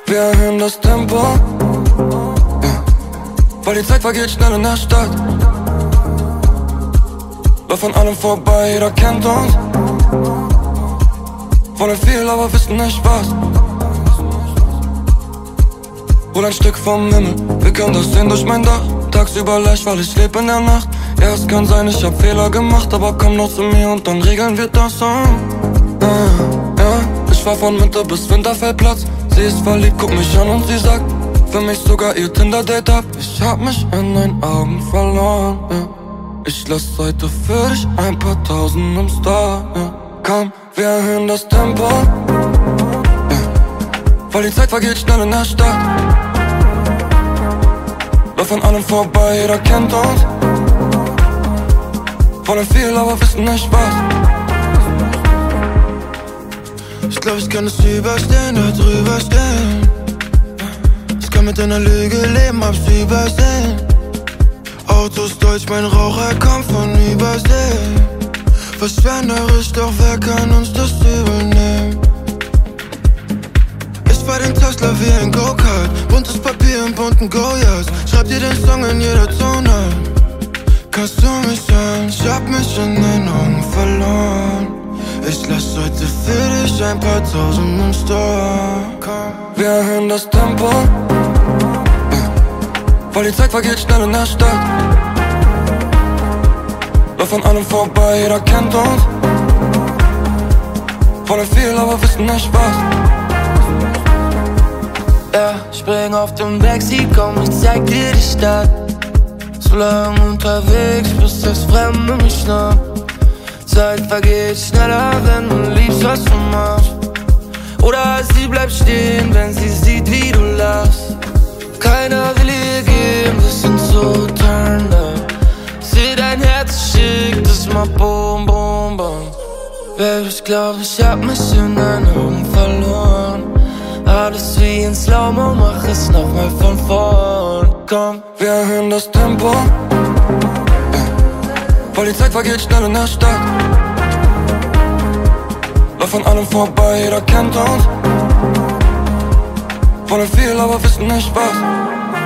Wir erhöhen das Tempo, ja. Weil die Zeit vergeht schnell in der Stadt. Lauf an allem vorbei, jeder kennt uns. Wollen viel, aber wissen nicht was. Hol ein Stück vom Himmel, wir können das sehen durch mein Dach. Tagsüber leicht, weil ich lebe in der Nacht. Ja, es kann sein, ich hab Fehler gemacht, aber komm noch zu mir und dann regeln wir das ja, ich fahr von Winter bis Winterfeldplatz. Sie ist verliebt, guck mich an und sie sagt, für mich sogar ihr Tinder-Date ab. Ich hab mich in deinen Augen verloren, ja. Ich lass heute für dich ein paar Tausend im Star, ja. Komm, wir erhöhen das Tempo, ja. Weil die Zeit vergeht schnell in der Stadt. Lauf an allem vorbei, jeder kennt uns. Wollen viel, aber wissen nicht was. Ich glaub, ich kann es überstehen, da drüber stehen. Ich kann mit einer Lüge leben, hab's übersehen. Autos deutsch, mein Raucher kommt von Übersee. Verschwenderisch, doch wer kann uns das übernehmen? Ich fahr den Tesla wie ein Go-Kart. Buntes Papier in bunten Goyas. Schreib dir den Song in jeder Tonart. Kannst du mich sein? Ich hab mich in deinen Augen verloren. Ich lass heute für dich ein paar Tausend im Store. Wir erhöhen das Tempo, ja. Weil die Zeit vergeht schnell in der Stadt. Lauf an allem vorbei, jeder kennt uns. Wollen viel, aber wissen nicht was. Ja, spring auf dem Backseat, komm, ich zeig dir die Stadt. So lang unterwegs, bis das Fremde mich schnappt. Zeit vergeht schneller, wenn du liebst, was du machst. Oder sie bleibt stehen, wenn sie sieht, wie du lachst. Keiner will ihr geben, wir sind so turned up. Seh dein Herz, schick das mal boom, boom, boom. Baby, ich glaub, ich hab mich in deinen Augen verloren. Alles wie in Slow-Mo, mach es nochmal von vorn. Komm, wir erhöhen das Tempo, ja. Weil die Zeit vergeht schnell in der Stadt. Lauf an allem vorbei, jeder kennt uns. Wollen viel, aber wissen nicht was.